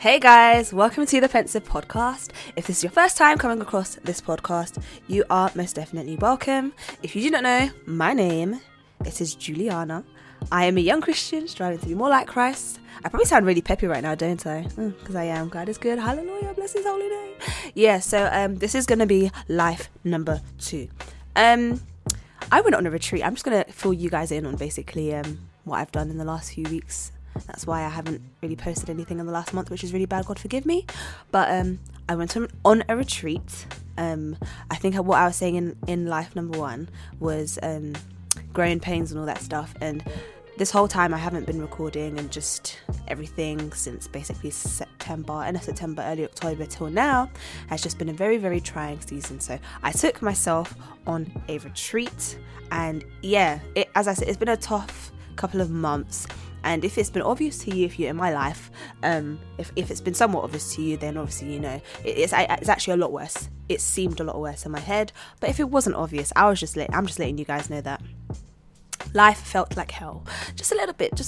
Hey guys, welcome to the Pensive Podcast. If this is your first time coming across this podcast, you are most definitely welcome. If you do not know, my name, it is Juliana. I am a young Christian striving to be more like Christ. I probably sound really peppy right now, don't I? Because I am. God is good. Hallelujah. Bless his holy name. Yeah, so this is going to be life number 2. I went on a retreat. I'm just going to fill you guys in on basically what I've done in the last few weeks. That's why I haven't really posted anything in the last month, which is really bad. God forgive me. But I went on a retreat. I think what I was saying in life number 1 was growing pains and all that stuff. And this whole time I haven't been recording, and just everything since basically end of September, early October till now has just been a very, very trying season. So I took myself on a retreat, and yeah, as I said, it's been a tough couple of months. And if it's been obvious to you, if you're in my life, if it's been somewhat obvious to you, then obviously you know it's actually a lot worse. It seemed a lot worse in my head, but if it wasn't obvious, I'm just letting you guys know that life felt like hell, just a little bit.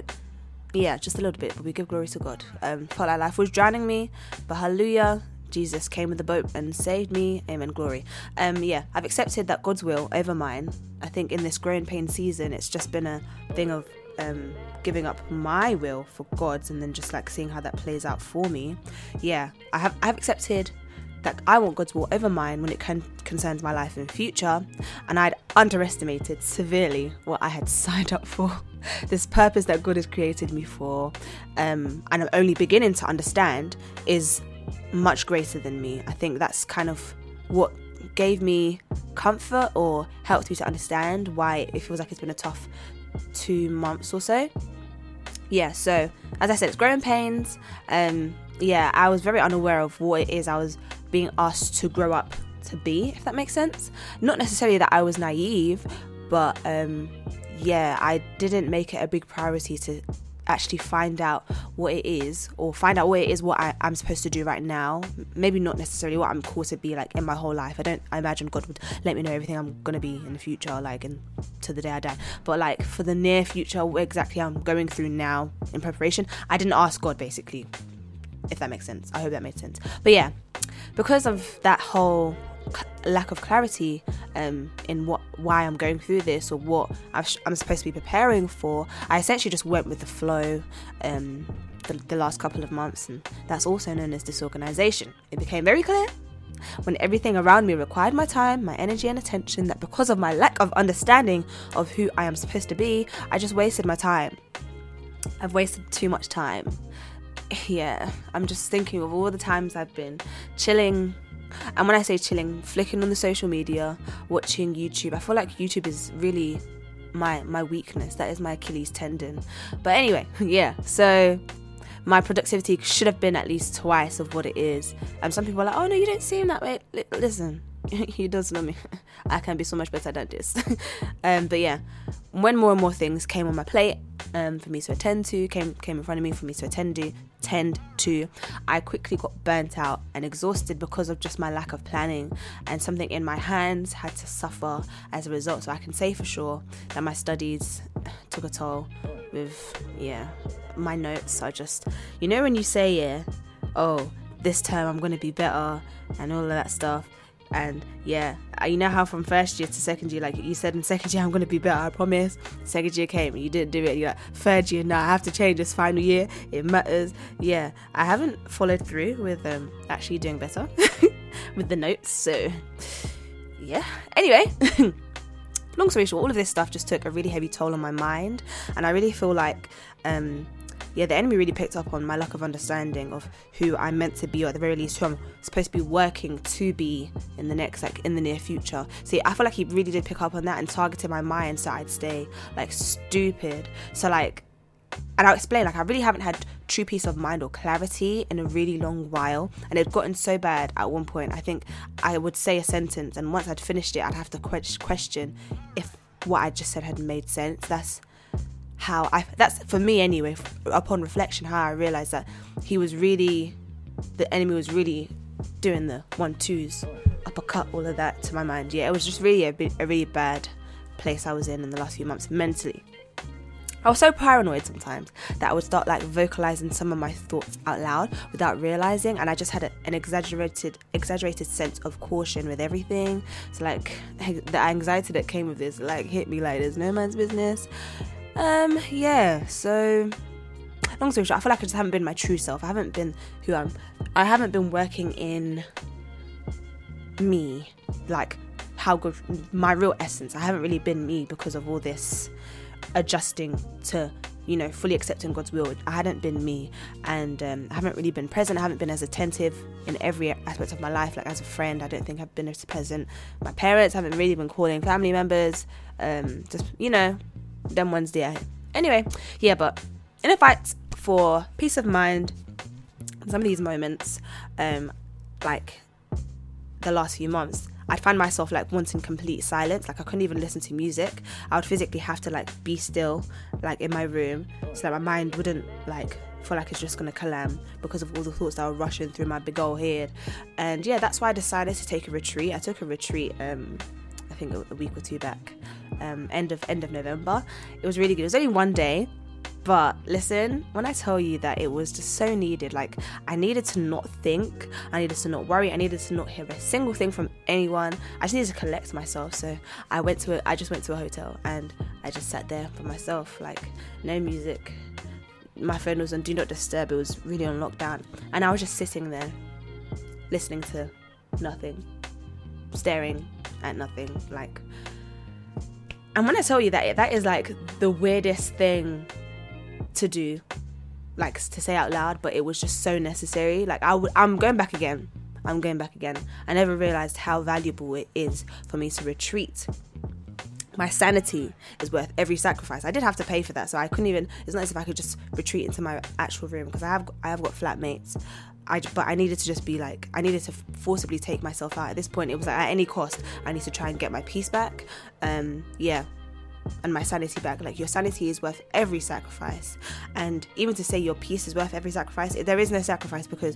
Yeah, just a little bit. But we give glory to God. Felt like life was drowning me, but hallelujah, Jesus came with the boat and saved me. Amen. Glory. Yeah, I've accepted that God's will over mine. I think in this growing pain season, it's just been a thing of giving up my will for God's, and then just like seeing how that plays out for me. Yeah, I've accepted that I want God's will over mine when it concerns my life in the future, and I'd underestimated severely what I had signed up for. This purpose that God has created me for, and I'm only beginning to understand, is much greater than me. I think that's kind of what gave me comfort, or helped me to understand why it feels like it's been a tough 2 months or so. Yeah, so as I said, it's growing pains. Yeah, I was very unaware of what it is I was being asked to grow up to be, if that makes sense. Not necessarily that I was naive, but yeah, I didn't make it a big priority to actually find out what it is, or find out what it is what I'm supposed to do right now. Maybe not necessarily what I'm called to be like in my whole life. I imagine God would let me know everything I'm gonna be in the future, like to the day I die. But like for the near future, what exactly I'm going through now in preparation, I didn't ask God, basically, if that makes sense. I hope that made sense. But yeah, because of that whole lack of clarity in why I'm going through this, or what I'm supposed to be preparing for, I essentially just went with the flow the last couple of months, and that's also known as disorganization. It became very clear when everything around me required my time, my energy and attention, that because of my lack of understanding of who I am supposed to be, I just wasted my time. I've wasted too much time. Yeah, I'm just thinking of all the times I've been chilling. And when I say chilling, flicking on the social media, watching YouTube. I feel like YouTube is really my weakness. That is my Achilles tendon. But anyway, yeah, so my productivity should have been at least twice of what it is. And some people are like, oh no, you don't seem that way. Listen, he does know me. I can be so much better than this. But yeah, when more and more things came on my plate for me to attend to, came in front of me for me to attend to, I quickly got burnt out and exhausted because of just my lack of planning, and something in my hands had to suffer as a result. So I can say for sure that my studies took a toll with, yeah, my notes are just, you know when you say, yeah, oh, this term I'm going to be better and all of that stuff. And yeah, you know how from first year to second year, like you said in second year, I'm going to be better, I promise. Second year came and you didn't do it. You're like, third year, now I have to change this final year. It matters. Yeah, I haven't followed through with actually doing better with the notes. So yeah, anyway, long story short, all of this stuff just took a really heavy toll on my mind. And I really feel like yeah, the enemy really picked up on my lack of understanding of who I'm meant to be, or at the very least who I'm supposed to be working to be in the near future. See, I feel like he really did pick up on that and targeted my mind so I'd stay like stupid. So like, and I'll explain, like I really haven't had true peace of mind or clarity in a really long while, and it'd gotten so bad at one point, I think I would say a sentence, and once I'd finished it, I'd have to question if what I just said had made sense. That's for me anyway, upon reflection, how I realized that the enemy was really doing the 1-2s, uppercut, all of that to my mind. Yeah, it was just really a really bad place I was in the last few months mentally. I was so paranoid sometimes that I would start like vocalizing some of my thoughts out loud without realizing, and I just had an exaggerated sense of caution with everything. So like the anxiety that came with this like hit me like there's no man's business. So long story short, I feel like I just haven't been my true self. I haven't been I haven't been working in me, like how good my real essence. I haven't really been me because of all this adjusting to, fully accepting God's will. I hadn't been me, and I haven't really been present. I haven't been as attentive in every aspect of my life. Like as a friend, I don't think I've been as present. My parents haven't really been calling, family members, just them ones there. Anyway, yeah, but in a fight for peace of mind, some of these moments, like the last few months, I'd find myself like wanting complete silence. Like I couldn't even listen to music. I would physically have to like be still, like in my room, so that my mind wouldn't like feel like it's just gonna calam because of all the thoughts that were rushing through my big old head. And yeah, that's why I decided to take a retreat. I took a retreat I think a week or two back, end of November. It was really good. It was only one day, but listen, when I tell you that it was just so needed, like I needed to not think, I needed to not worry, I needed to not hear a single thing from anyone. I just needed to collect myself. So I just went to a hotel and I just sat there for myself, like no music. My phone was on do not disturb. It was really on lockdown, and I was just sitting there listening to nothing, staring at nothing, like. And when I tell you that is like the weirdest thing to do, like to say out loud, but it was just so necessary. Like I'm going back again. I never realized how valuable it is for me to retreat. My sanity is worth every sacrifice. I did have to pay for that, so I couldn't even. It's not as if I could just retreat into my actual room, because I have got flatmates. But I needed to just be like, I needed to forcibly take myself out. At this point, it was like at any cost, I need to try and get my peace back. And my sanity back. Like your sanity is worth every sacrifice, and even to say your peace is worth every sacrifice, there is no sacrifice, because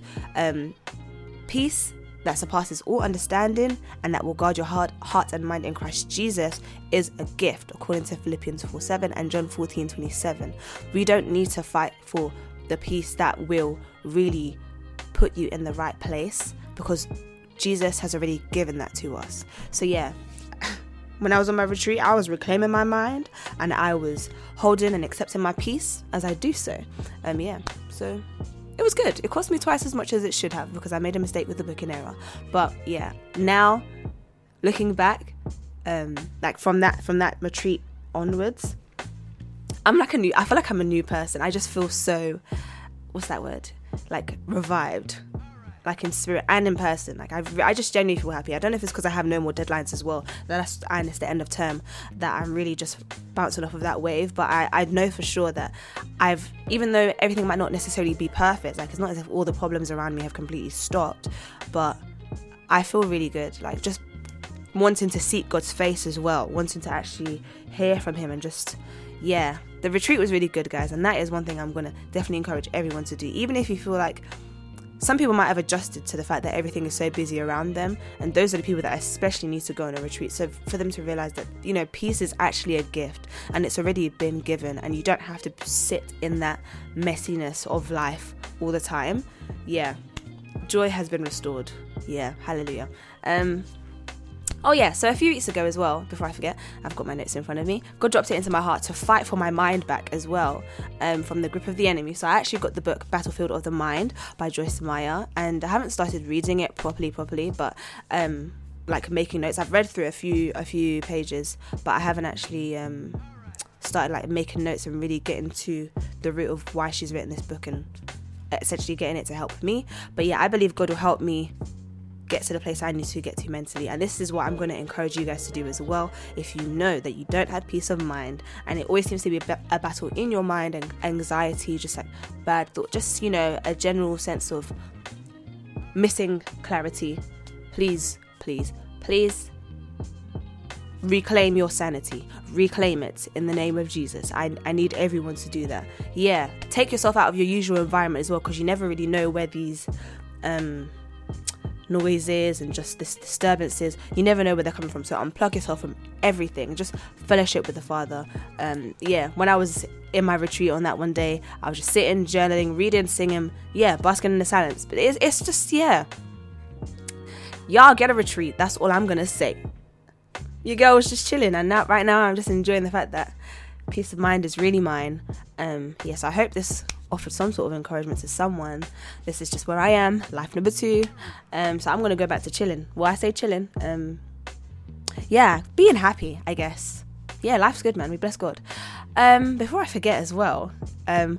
peace that surpasses all understanding and that will guard your heart and mind in Christ Jesus is a gift, according to Philippians 4:7 and John 14:27. We don't need to fight for the peace that will really put you in the right place, because Jesus has already given that to us. So yeah, when I was on my retreat, I was reclaiming my mind and I was holding and accepting my peace as I do so. So it was good. It cost me twice as much as it should have, because I made a mistake with the booking error. But yeah, now looking back, like from that retreat onwards, I feel like I'm a new person. I just feel so, what's that word? Like revived, like in spirit and in person. Like I just genuinely feel happy. I don't know if it's because I have no more deadlines as well, and it's the end of term, that I'm really just bouncing off of that wave. But I know for sure that even though everything might not necessarily be perfect, like it's not as if all the problems around me have completely stopped, but I feel really good, like just wanting to seek God's face as well, wanting to actually hear from him, and just, yeah, the retreat was really good, guys. And that is one thing I'm going to definitely encourage everyone to do, even if you feel like some people might have adjusted to the fact that everything is so busy around them, and those are the people that especially need to go on a retreat. So for them to realize that, peace is actually a gift and it's already been given, and you don't have to sit in that messiness of life all the time. Yeah, joy has been restored. Yeah, hallelujah. So a few weeks ago as well, before I forget, I've got my notes in front of me, God dropped it into my heart to fight for my mind back as well, from the grip of the enemy. So I actually got the book Battlefield of the Mind by Joyce Meyer, and I haven't started reading it properly, but like making notes. I've read through a few pages, but I haven't actually started like making notes and really getting to the root of why she's written this book and essentially getting it to help me. But yeah, I believe God will help me get to the place I need to get to mentally, and this is what I'm going to encourage you guys to do as well. If you know that you don't have peace of mind, and it always seems to be a battle in your mind, and anxiety, just like bad thought, just a general sense of missing clarity, please reclaim your sanity. Reclaim it in the name of Jesus. I need everyone to do that. Yeah, take yourself out of your usual environment as well, because you never really know where these noises and just this disturbances. You never know where they're coming from, so unplug yourself from everything. Just fellowship with the Father. When I was in my retreat on that one day, I was just sitting, journaling, reading, singing, basking in the silence. But it's just, y'all get a retreat. That's all I'm gonna say. Your girl was just chilling, and right now I'm just enjoying the fact that peace of mind is really mine. I hope this offered some sort of encouragement to someone. This is just where I am, life number 2. So I'm gonna go back to chilling. Well, I say chilling. Being happy, I guess. Yeah, life's good, man. We bless God. Before I forget as well, okay,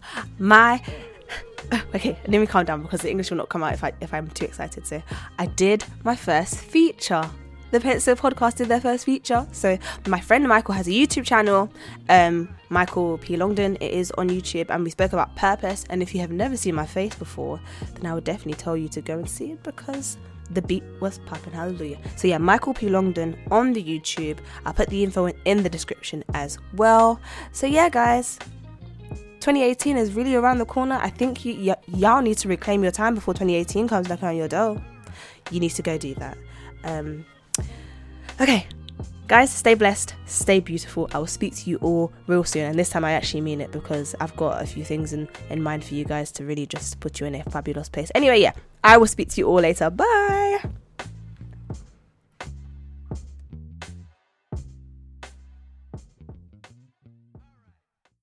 let me calm down because the English will not come out if I'm too excited. So I did my first feature. The Pensive podcast did their first feature. So my friend Michael has a YouTube channel, Michael P. Longdon. It is on YouTube, and we spoke about purpose. And if you have never seen my face before, then I would definitely tell you to go and see it because the beat was popping. Hallelujah. So yeah, Michael P. Longdon on the YouTube. I'll put the info in the description as well. So yeah, guys, 2018 is really around the corner. I think y'all need to reclaim your time before 2018 comes knocking on your door. You need to go do that. Okay, guys, stay blessed, stay beautiful. I will speak to you all real soon, and this time I actually mean it because I've got a few things in mind for you guys to really just put you in a fabulous place. Anyway, I will speak to you all later. Bye.